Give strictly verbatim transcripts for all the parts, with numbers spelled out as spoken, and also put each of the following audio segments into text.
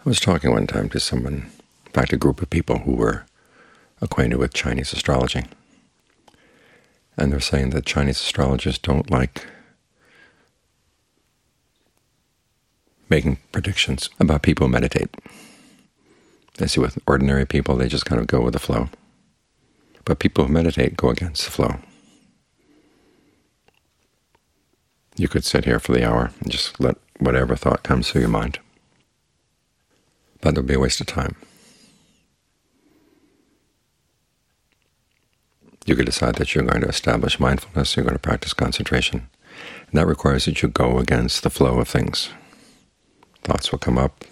I was talking one time to someone, in fact a group of people who were acquainted with Chinese astrology, and they're saying that Chinese astrologers don't like making predictions about people who meditate. They see with ordinary people, they just kind of go with the flow. But people who meditate go against the flow. You could sit here for the hour and just let whatever thought comes through your mind. But it would be a waste of time. You could decide that you're going to establish mindfulness, you're going to practice concentration, and that requires that you go against the flow of things. Thoughts will come up,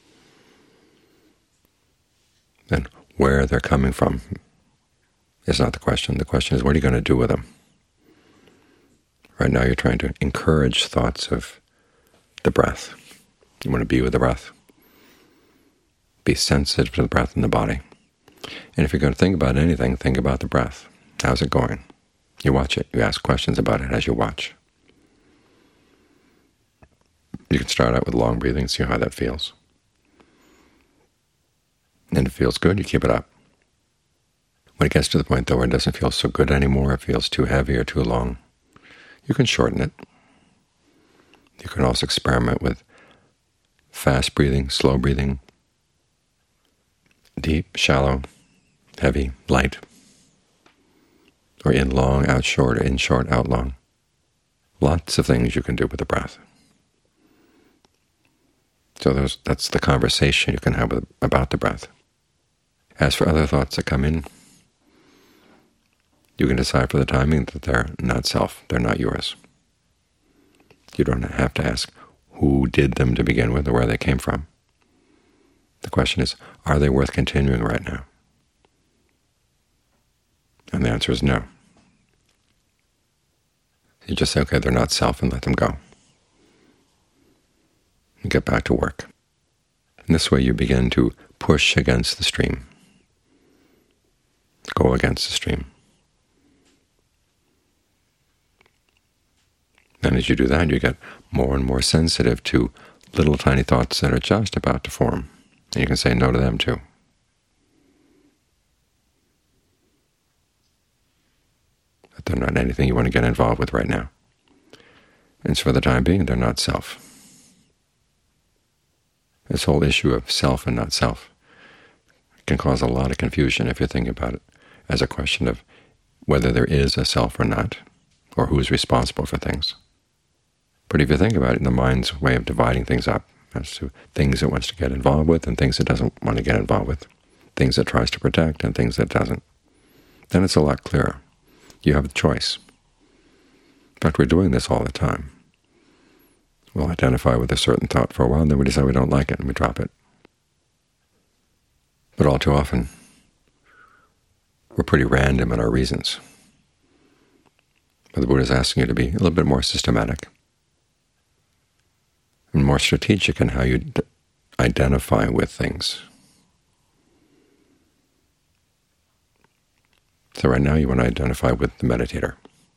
then where they're coming from is not the question. The question is, what are you going to do with them? Right now you're trying to encourage thoughts of the breath. You want to be with the breath. Be sensitive to the breath in the body. And if you're going to think about anything, think about the breath. How's it going? You watch it. You ask questions about it as you watch. You can start out with long breathing and see how that feels. And if it feels good, you keep it up. When it gets to the point, though, where it doesn't feel so good anymore, it feels too heavy or too long, you can shorten it. You can also experiment with fast breathing, slow breathing, deep, shallow, heavy, light, or in long, out short, or in short, out long. Lots of things you can do with the breath. So those, that's the conversation you can have with, about the breath. As for other thoughts that come in, you can decide for the timing that they're not self, they're not yours. You don't have to ask who did them to begin with or where they came from. The question is, are they worth continuing right now? And the answer is no. You just say, okay, they're not self, and let them go. And get back to work. And this way you begin to push against the stream, go against the stream. And as you do that, you get more and more sensitive to little tiny thoughts that are just about to form. And you can say no to them too. That they're not anything you want to get involved with right now. And so for the time being, they're not self. This whole issue of self and not self can cause a lot of confusion if you think about it as a question of whether there is a self or not, or who is responsible for things. But if you think about it in the mind's way of dividing things up as to things it wants to get involved with and things it doesn't want to get involved with, things it tries to protect and things it doesn't, then it's a lot clearer. You have the choice. In fact, we're doing this all the time. We'll identify with a certain thought for a while, and then we decide we don't like it, and we drop it. But all too often, we're pretty random in our reasons. But the Buddha is asking you to be a little bit more systematic and more strategic in how you d identify with things. So right now you want to identify with the meditator.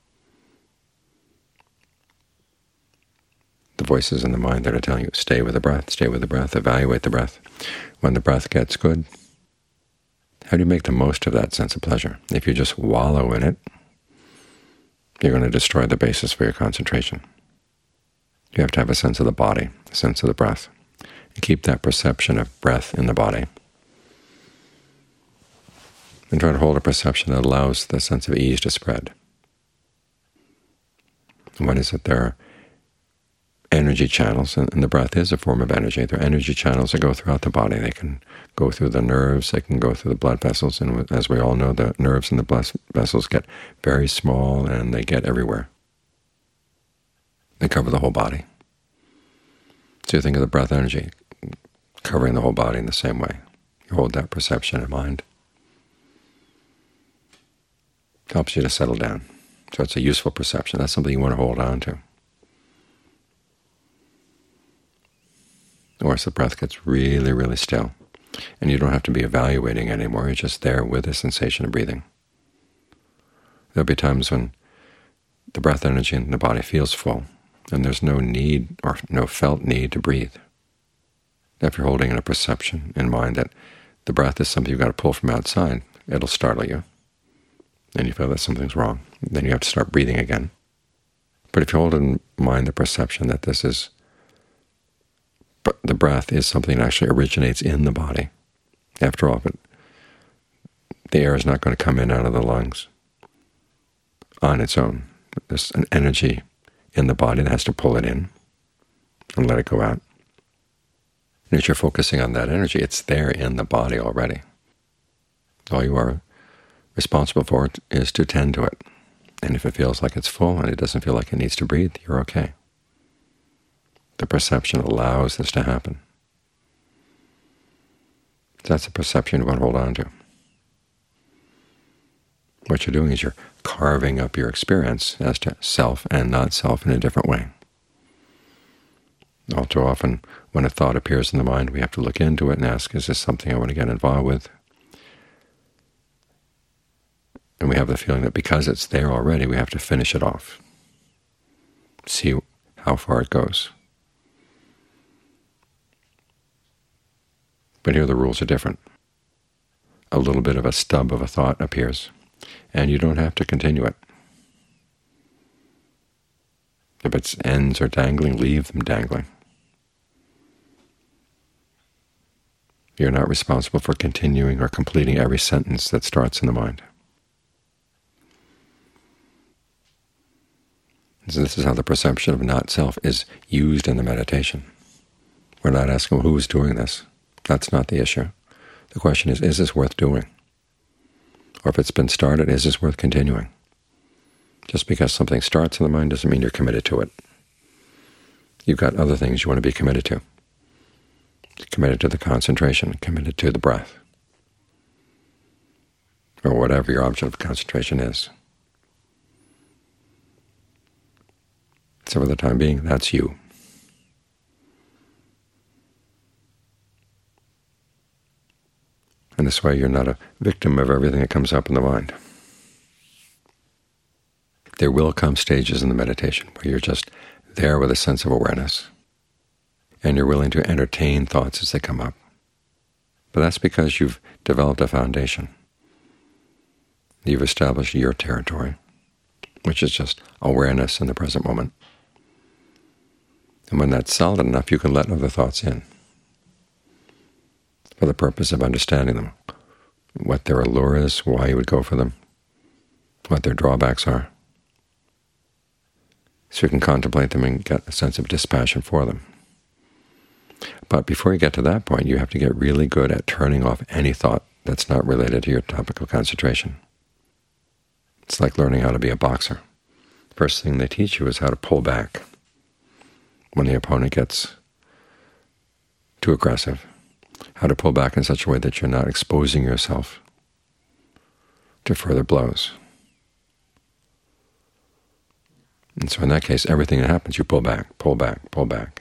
The voices in the mind that are telling you, stay with the breath, stay with the breath, evaluate the breath. When the breath gets good, how do you make the most of that sense of pleasure? If you just wallow in it, you're going to destroy the basis for your concentration. You have to have a sense of the body, a sense of the breath, and keep that perception of breath in the body. And try to hold a perception that allows the sense of ease to spread. And what is it? There are energy channels, and the breath is a form of energy. There are energy channels that go throughout the body. They can go through the nerves, they can go through the blood vessels, and as we all know, the nerves and the blood vessels get very small and they get everywhere. They cover the whole body. So you think of the breath energy covering the whole body in the same way. You hold that perception in mind. It helps you to settle down. So it's a useful perception. That's something you want to hold on to. Or as the breath gets really, really still, and you don't have to be evaluating anymore, you're just there with the sensation of breathing. There'll be times when the breath energy in the body feels full, and there's no need or no felt need to breathe. If you're holding in a perception in mind that the breath is something you've got to pull from outside, it'll startle you, and you feel that something's wrong. Then you have to start breathing again. But if you hold in mind the perception that this is, the breath is something that actually originates in the body. After all, but the air is not going to come in out of the lungs on its own. There's an energy in the body that has to pull it in and let it go out. And as you're focusing on that energy, it's there in the body already. All you are responsible for is to tend to it. And if it feels like it's full and it doesn't feel like it needs to breathe, you're okay. The perception allows this to happen. That's a perception you want to hold on to. What you're doing is you're carving up your experience as to self and not self in a different way. All too often, when a thought appears in the mind, we have to look into it and ask, is this something I want to get involved with? And we have the feeling that because it's there already, we have to finish it off, see how far it goes. But here the rules are different. A little bit of a stub of a thought appears, and you don't have to continue it. If its ends are dangling, leave them dangling. You're not responsible for continuing or completing every sentence that starts in the mind. So this is how the perception of not-self is used in the meditation. We're not asking, well, who is doing this? That's not the issue. The question is, is this worth doing? Or if it's been started, is this worth continuing? Just because something starts in the mind doesn't mean you're committed to it. You've got other things you want to be committed to. Committed to the concentration, committed to the breath, or whatever your object of concentration is. So for the time being, that's you. And this way you're not a victim of everything that comes up in the mind. There will come stages in the meditation where you're just there with a sense of awareness, and you're willing to entertain thoughts as they come up. But that's because you've developed a foundation. You've established your territory, which is just awareness in the present moment. And when that's solid enough, you can let other thoughts in for the purpose of understanding them, what their allure is, why you would go for them, what their drawbacks are. So you can contemplate them and get a sense of dispassion for them. But before you get to that point, you have to get really good at turning off any thought that's not related to your topic of concentration. It's like learning how to be a boxer. First thing they teach you is how to pull back when the opponent gets too aggressive, how to pull back in such a way that you're not exposing yourself to further blows. And so in that case, everything that happens, you pull back, pull back, pull back.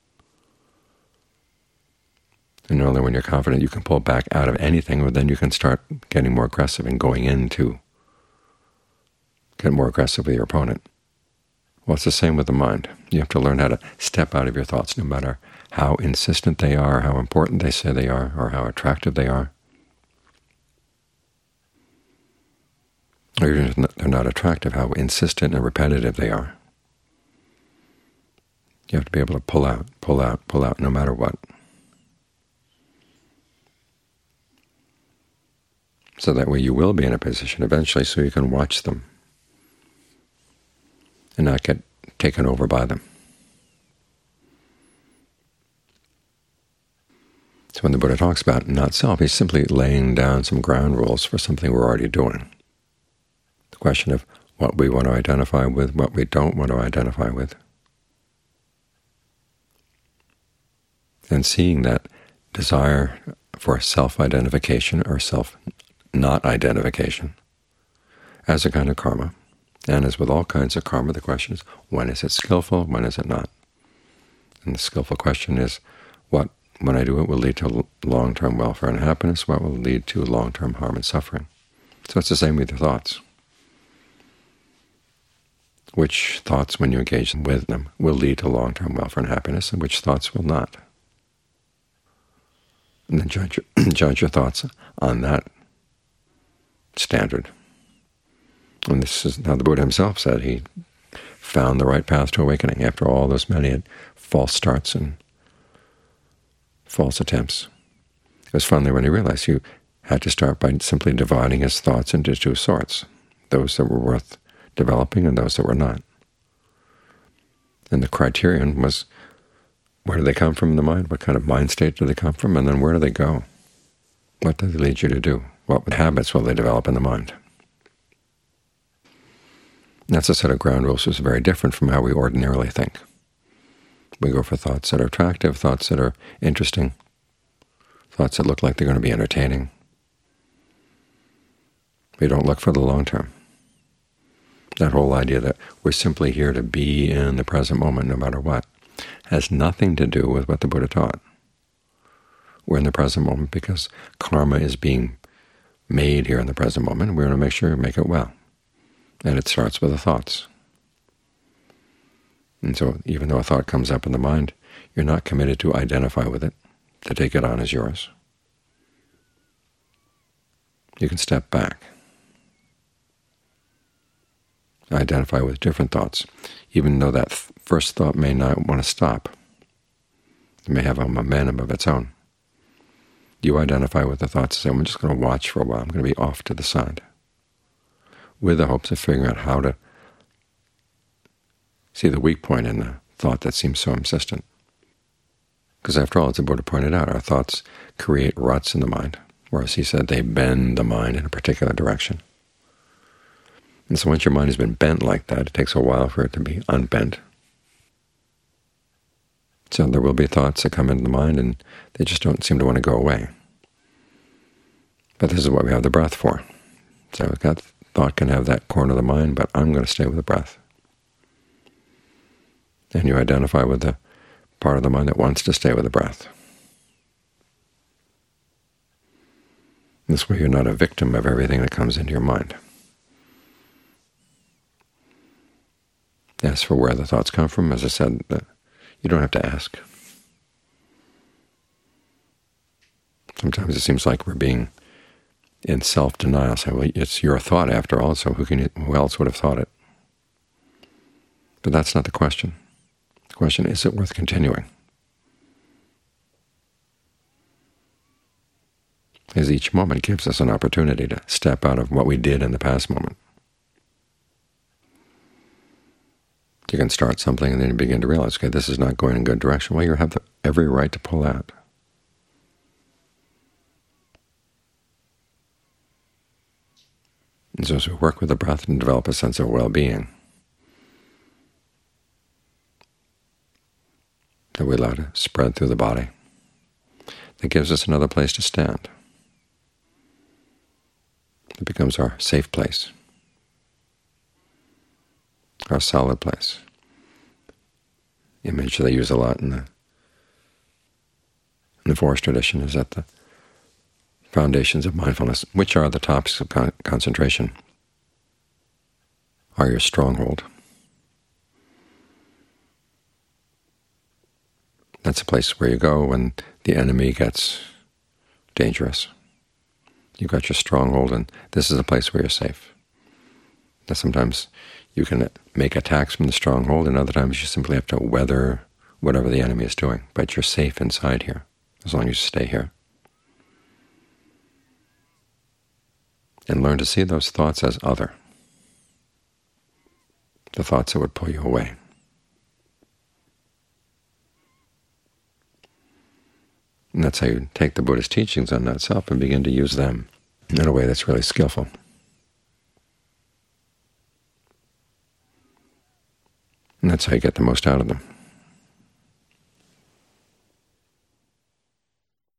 And only when you're confident you can pull back out of anything, or then you can start getting more aggressive and going into, get more aggressive with your opponent. Well, it's the same with the mind. You have to learn how to step out of your thoughts, no matter how insistent they are, how important they say they are, or how attractive they are. Or even if they're not attractive, how insistent and repetitive they are. You have to be able to pull out, pull out, pull out, no matter what. So that way you will be in a position eventually so you can watch them and not get taken over by them. So when the Buddha talks about not-self, he's simply laying down some ground rules for something we're already doing. The question of what we want to identify with, what we don't want to identify with. And seeing that desire for self-identification or self-not-identification as a kind of karma. And as with all kinds of karma, the question is, when is it skillful, when is it not? And the skillful question is, what, when I do it, will lead to long-term welfare and happiness, what will lead to long-term harm and suffering? So it's the same with your thoughts. Which thoughts, when you engage with them, will lead to long-term welfare and happiness, and which thoughts will not? and then judge your, judge your thoughts on that standard. And this is how the Buddha himself said he found the right path to awakening after all those many false starts and false attempts. It was finally when he realized you had to start by simply dividing his thoughts into two sorts, those that were worth developing and those that were not. And the criterion was, where do they come from in the mind? What kind of mind state do they come from? And then where do they go? What do they lead you to do? What habits will they develop in the mind? And that's a set of ground rules that's very different from how we ordinarily think. We go for thoughts that are attractive, thoughts that are interesting, thoughts that look like they're going to be entertaining. We don't look for the long term. That whole idea that we're simply here to be in the present moment no matter what has nothing to do with what the Buddha taught. We're in the present moment because karma is being made here in the present moment, and we're going to make sure we make it well. And it starts with the thoughts. And so even though a thought comes up in the mind, you're not committed to identify with it, to take it on as yours. You can step back, identify with different thoughts, even though that th first thought may not want to stop. It may have a momentum of its own. You identify with the thoughts and say, I'm just going to watch for a while. I'm going to be off to the side, with the hopes of figuring out how to see the weak point in the thought that seems so insistent. Because after all, as the Buddha pointed out, our thoughts create ruts in the mind, or as he said, they bend the mind in a particular direction. And so once your mind has been bent like that, it takes a while for it to be unbent. So there will be thoughts that come into the mind, and they just don't seem to want to go away. But this is what we have the breath for. So we've got thought can have that corner of the mind, but I'm going to stay with the breath. And you identify with the part of the mind that wants to stay with the breath. This way you're not a victim of everything that comes into your mind. As for where the thoughts come from, as I said, you don't have to ask. Sometimes it seems like we're being in self-denial, saying, well, it's your thought after all, so who, can you, who else would have thought it? But that's not the question. The question is, is it worth continuing? As each moment gives us an opportunity to step out of what we did in the past moment. You can start something and then you begin to realize, okay, this is not going in a good direction. Well, you have the, every right to pull out. And so as we work with the breath and develop a sense of well-being, that we allow to spread through the body, that gives us another place to stand. It becomes our safe place, our solid place. The image they use a lot in the, in the Forest tradition is that the foundations of mindfulness, which are the topics of con concentration, are your stronghold. That's a place where you go when the enemy gets dangerous. You've got your stronghold, and this is a place where you're safe. Now, sometimes you can make attacks from the stronghold, and other times you simply have to weather whatever the enemy is doing. But you're safe inside here, as long as you stay here. And learn to see those thoughts as other, the thoughts that would pull you away. And that's how you take the Buddha's teachings on that self and begin to use them in a way that's really skillful. And that's how you get the most out of them.